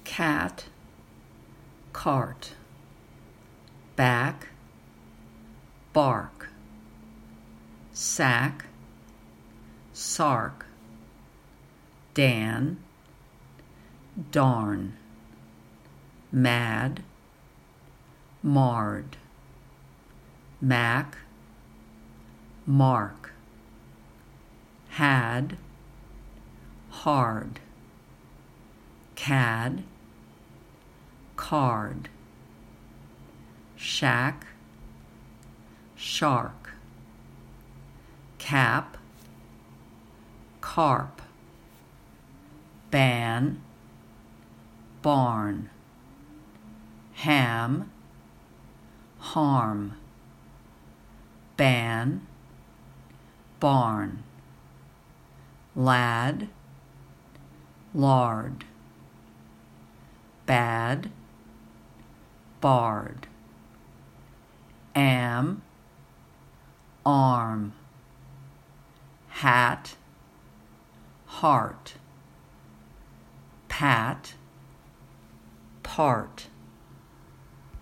cat, cart, back, bark, sack, sark, Dan, darn, mad, marred, Mac, mark, had, hard, cad, card, shack, shark, cap, carp, ban, barn, ham, harm, ban, barn, lad, lard, bad, bard, am, arm, hat, heart, pat, part,